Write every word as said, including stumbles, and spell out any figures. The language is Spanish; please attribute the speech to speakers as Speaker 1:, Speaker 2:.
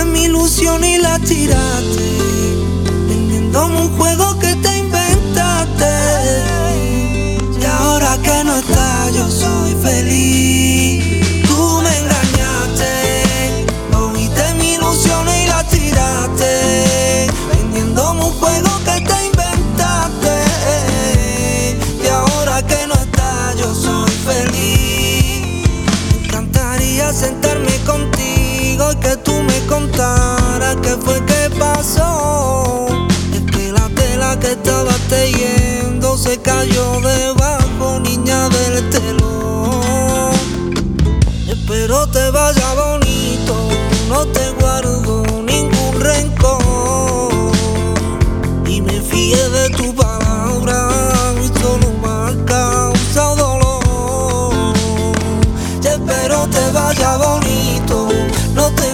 Speaker 1: mi ilusión y la tiraste, vendiéndome un juego que te inventaste. Y ahora que no estás yo soy feliz. Tú me engañaste, cogiste mi ilusión y la tiraste, vendiéndome un juego que te inventaste. Y ahora que no estás yo soy feliz. Me encantaría sentarme contigo y que tú me contaras qué fue que pasó. Es que la tela que estabas tejiendo se cayó debajo, niña del telón. Espero te vaya bonito, no te guardo ningún rencor, y me fíe de tu palabra y solo me ha causado dolor. Y espero te vaya bonito, no te